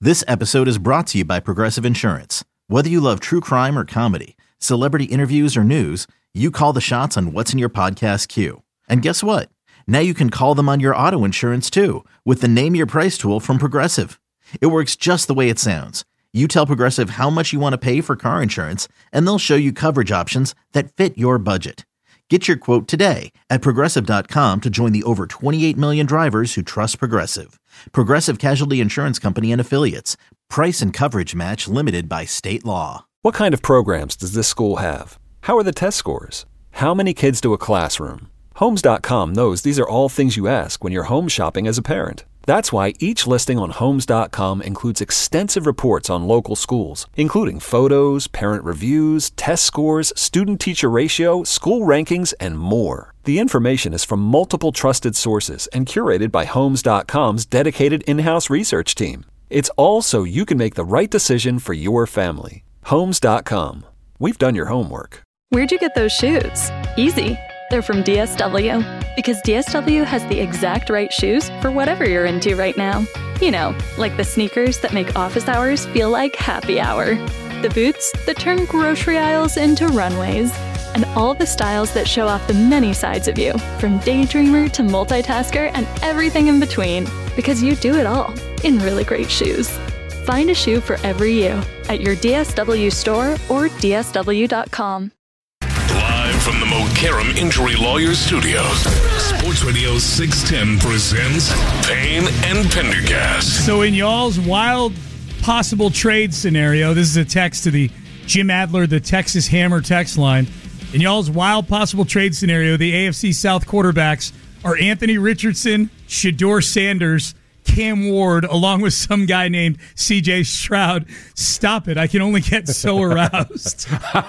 This episode is brought to you by Progressive Insurance. Whether you love true crime or comedy, celebrity interviews or news, you call the shots on what's in your podcast queue. And guess what? Now you can call them on your auto insurance too with the Name Your Price tool from Progressive. It works just the way it sounds. You tell Progressive how much you want to pay for car insurance, and they'll show you coverage options that fit your budget. Get your quote today at Progressive.com to join the over 28 million drivers who trust Progressive. Progressive Casualty Insurance Company and Affiliates. Price and coverage match limited by state law. What kind of programs does this school have? How are the test scores? How many kids to a classroom? Homes.com knows these are all things you ask when you're home shopping as a parent. That's why each listing on Homes.com includes extensive reports on local schools, including photos, parent reviews, test scores, student-teacher ratio, school rankings, and more. The information is from multiple trusted sources and curated by Homes.com's dedicated in-house research team. It's all so you can make the right decision for your family. Homes.com. We've done your homework. Where'd you get those shoes? Easy. They're from DSW. Because DSW has the exact right shoes for whatever you're into right now. You know, like the sneakers that make office hours feel like happy hour. The boots that turn grocery aisles into runways. And all the styles that show off the many sides of you, from daydreamer to multitasker and everything in between. Because you do it all in really great shoes. Find a shoe for every you at your DSW store or DSW.com. Live from the Mokaram Injury Lawyers Studios, Sports Radio 610 presents Payne and Pendergast. So in y'all's wild possible trade scenario, this is a text to the Jim Adler, the Texas Hammer text line. In y'all's wild possible trade scenario, the AFC South quarterbacks are Anthony Richardson, Shedeur Sanders, Cam Ward, along with some guy named C.J. Stroud. Stop it. I can only get so aroused.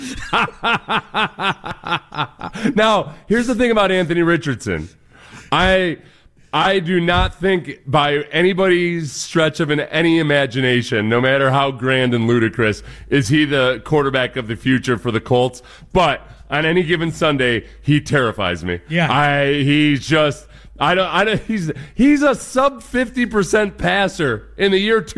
Now, here's the thing about Anthony Richardson. I do not think by anybody's stretch of any imagination, no matter how grand and ludicrous, is he the quarterback of the future for the Colts. But on any given Sunday, he terrifies me. Yeah. He's a sub 50% passer in the year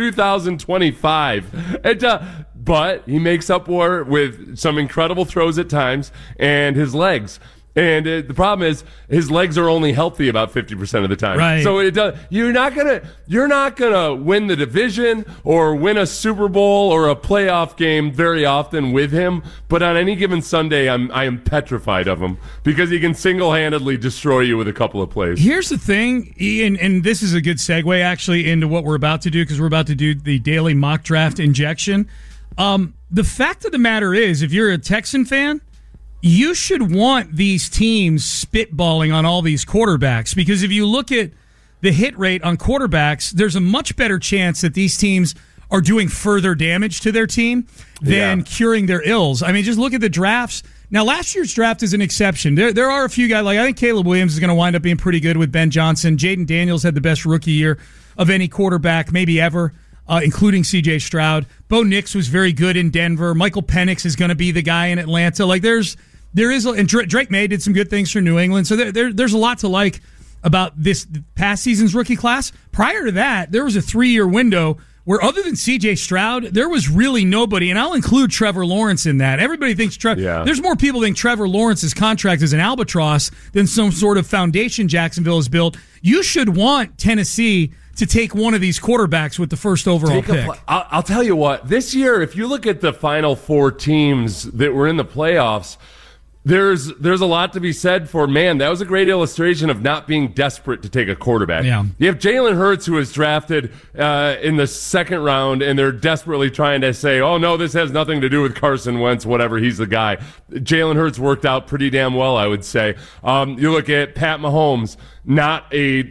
2025. But he makes up for it with some incredible throws at times and his legs. And the problem is his legs are only healthy about 50% of the time. Right. So you're not gonna win the division or win a Super Bowl or a playoff game very often with him. But on any given Sunday, I am petrified of him because he can single-handedly destroy you with a couple of plays. Here's the thing, Ian, and this is a good segue actually into what we're about to do because we're about to do the daily mock draft injection. The fact of the matter is, if you're a Texan fan, you should want these teams spitballing on all these quarterbacks because if you look at the hit rate on quarterbacks, there's a much better chance that these teams are doing further damage to their team than curing their ills. I mean, just look at the drafts. Now, last year's draft is an exception. There are a few guys, like I think Caleb Williams is going to wind up being pretty good with Ben Johnson. Jaden Daniels had the best rookie year of any quarterback, maybe ever, including C.J. Stroud. Bo Nix was very good in Denver. Michael Penix is going to be the guy in Atlanta. Like, there is, and Drake May did some good things for New England. So there's a lot to like about this past season's rookie class. Prior to that, there was a 3-year window where other than C.J. Stroud, there was really nobody, and I'll include Trevor Lawrence in that. Everybody thinks there's more people think Trevor Lawrence's contract is an albatross than some sort of foundation Jacksonville has built. You should want Tennessee to take one of these quarterbacks with the first overall pick. I'll tell you what, this year, if you look at the final 4 teams that were in the playoffs, there's a lot to be said for, man, that was a great illustration of not being desperate to take a quarterback. Yeah. You have Jalen Hurts, who was drafted in the second round, and they're desperately trying to say, oh, no, this has nothing to do with Carson Wentz, whatever, he's the guy. Jalen Hurts worked out pretty damn well, I would say. You look at Pat Mahomes, not a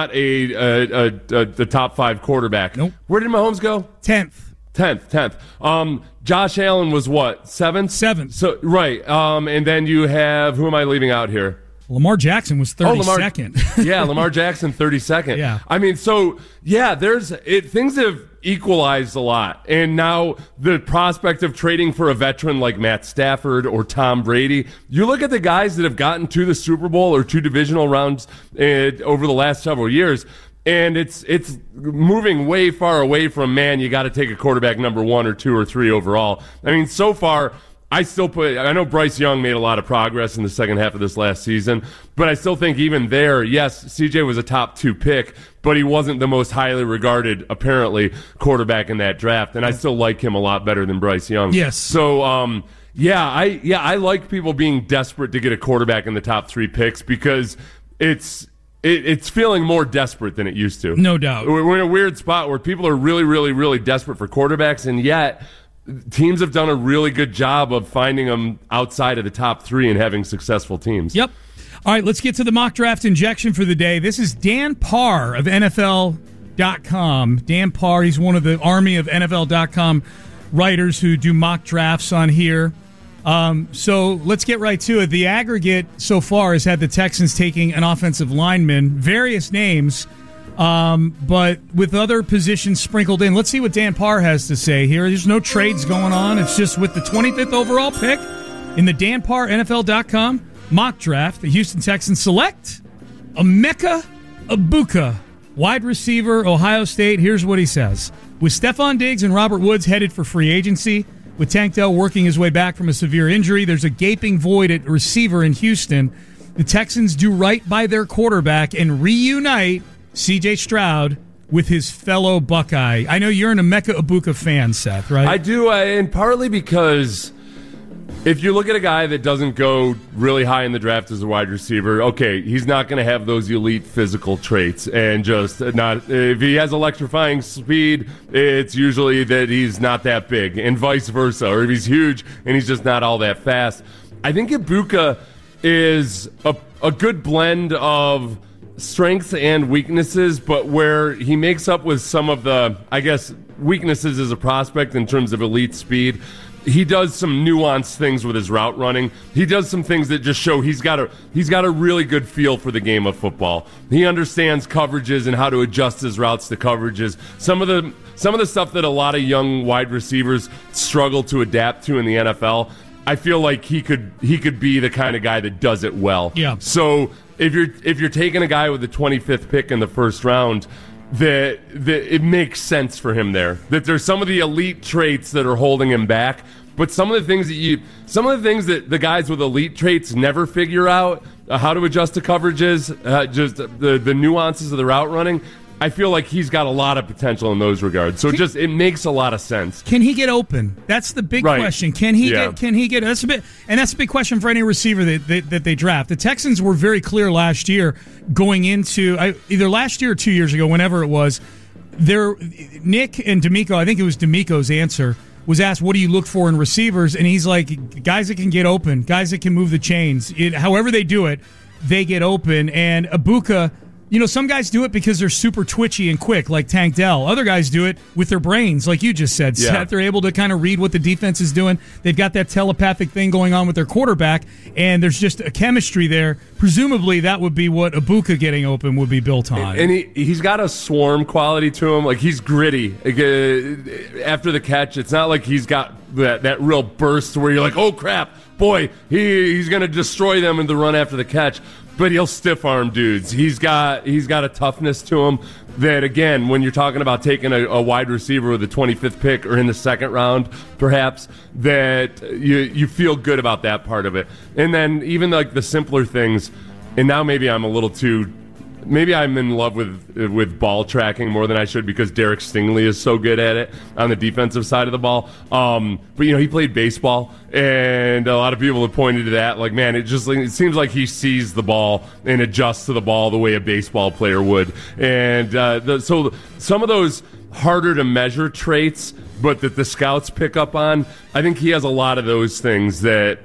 the top 5 quarterback. Nope. Where did Mahomes go? 10th. Josh Allen was what? 7th? 7th. So right. And then you have, who am I leaving out here? Lamar Jackson was 32nd. Yeah, Lamar Jackson 32nd. Yeah. I mean, so yeah, things have equalized a lot. And now the prospect of trading for a veteran like Matt Stafford or Tom Brady, you look at the guys that have gotten to the Super Bowl or 2 divisional rounds over the last several years. And it's moving way far away from, man, you got to take a quarterback number 1 or 2 or 3 overall. I mean, so far, I know Bryce Young made a lot of progress in the second half of this last season, but I still think even there, yes, CJ was a top 2 pick, but he wasn't the most highly regarded, apparently, quarterback in that draft, and I still like him a lot better than Bryce Young. Yes. So, I like people being desperate to get a quarterback in the top 3 picks because it's feeling more desperate than it used to. No doubt. We're in a weird spot where people are really, really, really desperate for quarterbacks, and yet teams have done a really good job of finding them outside of the top 3 and having successful teams. Yep. All right, let's get to the mock draft injection for the day. This is Dan Parr of NFL.com. Dan Parr, he's one of the army of NFL.com writers who do mock drafts on here. So let's get right to it. The aggregate so far has had the Texans taking an offensive lineman, various names, but with other positions sprinkled in. Let's see what Dan Parr has to say here. There's no trades going on. It's just with the 25th overall pick in the Dan Parr NFL.com mock draft, the Houston Texans select Emeka Egbuka, wide receiver, Ohio State. Here's what he says. With Stephon Diggs and Robert Woods headed for free agency, with Tank Dell working his way back from a severe injury, there's a gaping void at receiver in Houston. The Texans do right by their quarterback and reunite C.J. Stroud with his fellow Buckeye. I know you're an Emeka Egbuka fan, Seth, right? I do, and partly because if you look at a guy that doesn't go really high in the draft as a wide receiver, okay, he's not going to have those elite physical traits, and just not. If he has electrifying speed, it's usually that he's not that big, and vice versa. Or if he's huge and he's just not all that fast. I think Egbuka is a good blend of strengths and weaknesses, but where he makes up with some of the, I guess, weaknesses as a prospect in terms of elite speed. He does some nuanced things with his route running. He does some things that just show he's got a really good feel for the game of football. He understands coverages and how to adjust his routes to coverages. Some of the stuff that a lot of young wide receivers struggle to adapt to in the NFL, I feel like he could be the kind of guy that does it well. Yeah. So if you're taking a guy with the 25th pick in the first round, that it makes sense for him there. That there's some of the elite traits that are holding him back, but some of the things that the guys with elite traits never figure out, how to adjust to coverages, just the nuances of the route running. I feel like he's got a lot of potential in those regards. So it makes a lot of sense. Can he get open? That's the big question. Can he get that's a big question for any receiver that they draft. The Texans were very clear last year going into either last year or 2 years ago, whenever it was. Nick and D'Amico, I think it was D'Amico's answer, was asked, what do you look for in receivers? And he's like, guys that can get open, guys that can move the chains. However they do it, they get open. And Egbuka, some guys do it because they're super twitchy and quick, like Tank Dell. Other guys do it with their brains, like you just said, Seth. Yeah. They're able to kind of read what the defense is doing. They've got that telepathic thing going on with their quarterback, and there's just a chemistry there. Presumably, that would be what Egbuka getting open would be built on. And he's got a swarm quality to him. Like, he's gritty. After the catch, it's not like he's got that real burst where you're like, oh, crap, boy, he's going to destroy them in the run after the catch. But he'll stiff arm dudes. He's got a toughness to him that, again, when you're talking about taking a wide receiver with the 25th pick or in the second round, perhaps, that you feel good about that part of it. And then even like the simpler things, and now maybe I'm in love with ball tracking more than I should because Derek Stingley is so good at it on the defensive side of the ball. But he played baseball, and a lot of people have pointed to that. Like, man, it seems like he sees the ball and adjusts to the ball the way a baseball player would. And so some of those harder to measure traits, but that the scouts pick up on, I think he has a lot of those things that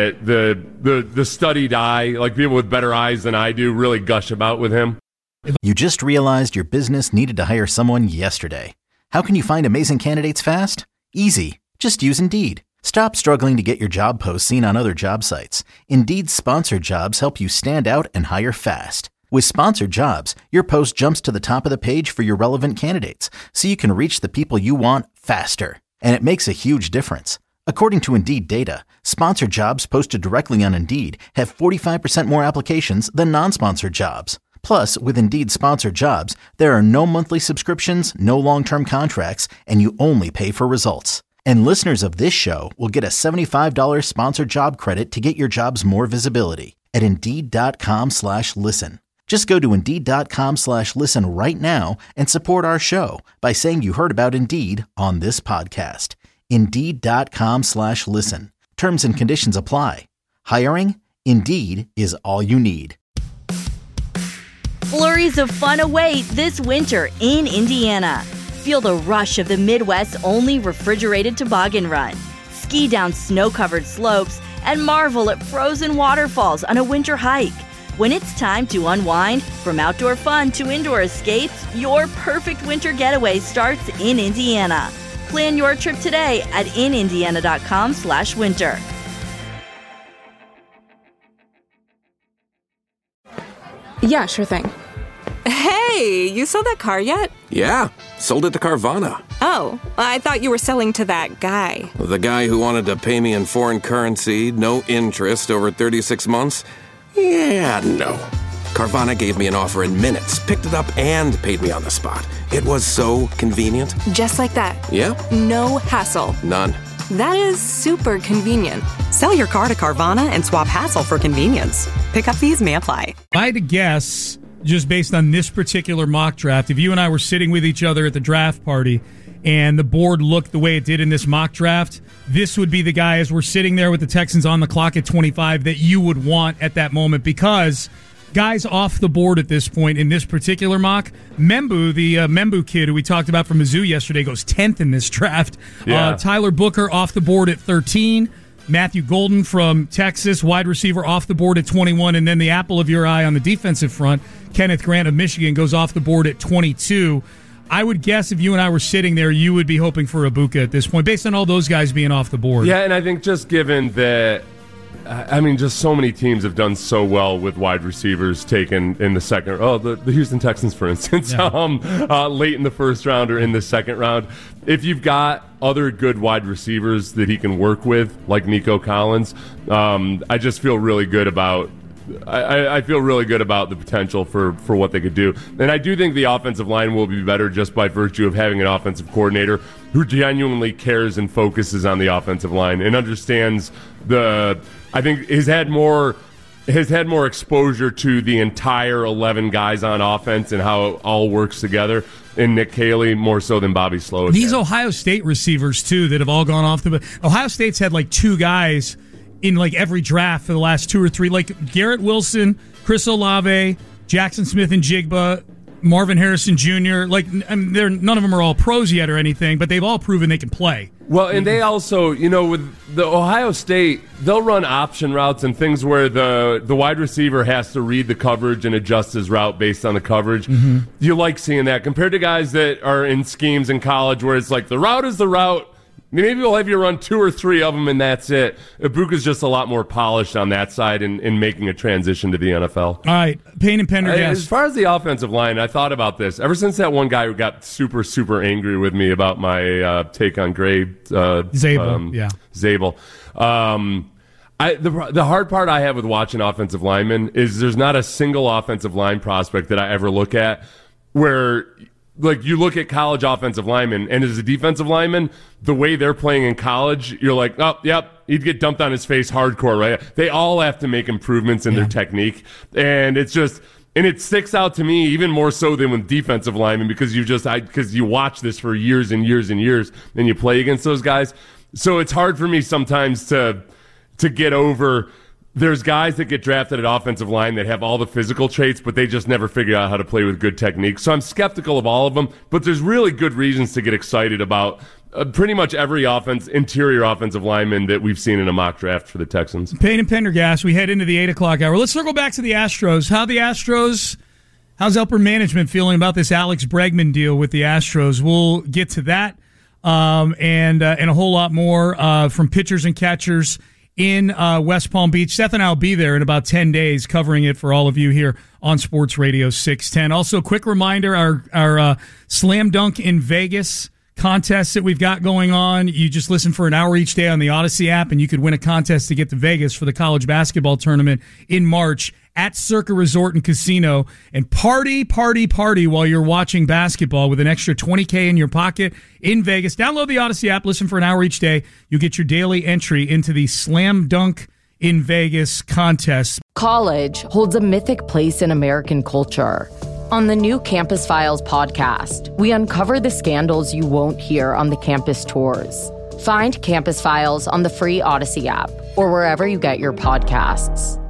the studied eye, like people with better eyes than I do, really gush about with him. You just realized your business needed to hire someone yesterday. How can you find amazing candidates fast? Easy. Just use Indeed. Stop struggling to get your job posts seen on other job sites. Indeed's sponsored jobs help you stand out and hire fast. With sponsored jobs, your post jumps to the top of the page for your relevant candidates, so you can reach the people you want faster. And it makes a huge difference. According to Indeed data, sponsored jobs posted directly on Indeed have 45% more applications than non-sponsored jobs. Plus, with Indeed Sponsored Jobs, there are no monthly subscriptions, no long-term contracts, and you only pay for results. And listeners of this show will get a $75 sponsored job credit to get your jobs more visibility at Indeed.com/listen. Just go to Indeed.com/listen right now and support our show by saying you heard about Indeed on this podcast. Indeed.com/listen. Terms and conditions apply. Hiring? Indeed is all you need. Flurries of fun await this winter in Indiana. Feel the rush of the Midwest's only refrigerated toboggan run. Ski down snow-covered slopes and marvel at frozen waterfalls on a winter hike. When it's time to unwind, from outdoor fun to indoor escapes, your perfect winter getaway starts in Indiana. Plan your trip today at inindiana.com/winter. Yeah, sure thing. Hey, you sold that car yet? Yeah, sold it to Carvana. Oh, I thought you were selling to that guy. The guy who wanted to pay me in foreign currency, no interest, over 36 months? Yeah, no. Carvana gave me an offer in minutes, picked it up, and paid me on the spot. It was so convenient. Just like that. Yeah. No hassle. None. That is super convenient. Sell your car to Carvana and swap hassle for convenience. Pickup fees may apply. I had to guess, just based on this particular mock draft, if you and I were sitting with each other at the draft party and the board looked the way it did in this mock draft, this would be the guy, as we're sitting there with the Texans on the clock at 25, that you would want at that moment, because guys off the board at this point in this particular mock, Membu, the Membu kid who we talked about from Mizzou yesterday, goes 10th in this draft. Yeah. Tyler Booker off the board at 13. Matthew Golden from Texas, wide receiver, off the board at 21. And then the apple of your eye on the defensive front, Kenneth Grant of Michigan, goes off the board at 22. I would guess if you and I were sitting there, you would be hoping for Ibuka at this point, based on all those guys being off the board. Yeah, and I think just given that, just so many teams have done so well with wide receivers taken in the second. Oh, the Houston Texans, for instance, late in the first round or in the second round. If you've got other good wide receivers that he can work with, like Nico Collins, I just feel really good about. I feel really good about the potential for what they could do. And I do think the offensive line will be better just by virtue of having an offensive coordinator who genuinely cares and focuses on the offensive line and understands I think has had more exposure to the entire 11 guys on offense and how it all works together. And Nick Caley more so than Bobby Slowick. These Ohio State receivers, too, that have all gone off the... Ohio State's had like two guys in like every draft for the last 2 or 3, like Garrett Wilson, Chris Olave, Jackson Smith and Jigba, Marvin Harrison Jr. Like, none of them are all pros yet or anything, but they've all proven they can play. Well, and they also, with the Ohio State, they'll run option routes and things where the wide receiver has to read the coverage and adjust his route based on the coverage. Mm-hmm. You like seeing that compared to guys that are in schemes in college where it's like the route is the route. Maybe we'll have you run 2 or 3 of them, and that's it. Ibuka's just a lot more polished on that side in making a transition to the NFL. All right, Payne and Pendergast. As far as the offensive line, I thought about this. Ever since that one guy who got super, super angry with me about my take on Gray Zabel. Zabel. The hard part I have with watching offensive linemen is there's not a single offensive line prospect that I ever look at where... Like, you look at college offensive linemen, and as a defensive lineman, the way they're playing in college, you're like, oh, yep, he'd get dumped on his face hardcore, right? They all have to make improvements in their technique. And it's just, and it sticks out to me even more so than with defensive linemen because you watch this for years and years and years, and you play against those guys. So it's hard for me sometimes to get over. There's guys that get drafted at offensive line that have all the physical traits, but they just never figure out how to play with good technique. So I'm skeptical of all of them, but there's really good reasons to get excited about pretty much every interior offensive lineman that we've seen in a mock draft for the Texans. Payne and Pendergast, we head into the 8 o'clock hour. Let's circle back to the Astros. How's Elper management feeling about this Alex Bregman deal with the Astros? We'll get to that and a whole lot more from pitchers and catchers in West Palm Beach. Seth and I will be there in about 10 days covering it for all of you here on Sports Radio 610. Also, quick reminder, our Slam Dunk in Vegas contest that we've got going on. You just listen for an hour each day on the Odyssey app, and you could win a contest to get to Vegas for the college basketball tournament in March at Circa Resort and Casino and party while you're watching basketball with an extra $20K in your pocket in Vegas. Download the Odyssey app. Listen for an hour each day. You get your daily entry into the Slam Dunk in Vegas contest. College holds a mythic place in American culture. On the new Campus Files podcast, we uncover the scandals you won't hear on the campus tours. Find Campus Files on the free Odyssey app or wherever you get your podcasts.